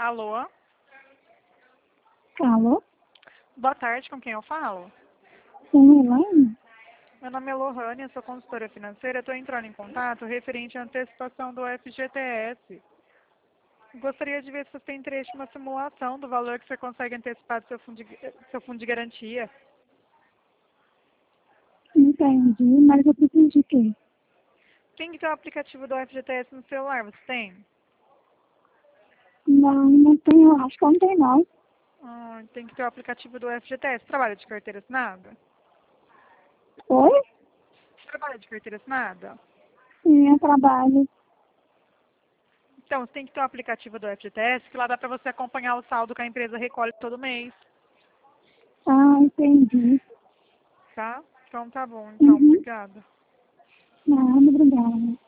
Alô? Alô? Boa tarde, com quem eu falo? Sim, Elaine? Meu nome é Lohane, eu sou consultora financeira. Estou entrando em contato referente à antecipação do FGTS. Gostaria de ver se você tem interesse em uma simulação do valor que você consegue antecipar do seu fundo de garantia. Entendi, mas eu preciso de quê? Tem que ter o aplicativo do FGTS no celular, você tem? Não tenho, acho que eu não tenho não. Tem que ter o aplicativo do FGTS. Trabalha de carteira assinada? Oi? Você trabalha de carteira assinada? Sim, eu trabalho. Então, você tem que ter o aplicativo do FGTS, que lá dá para você acompanhar o saldo que a empresa recolhe todo mês, Ah, entendi. tá? Então tá bom, então, Uhum. obrigada. Não, obrigada.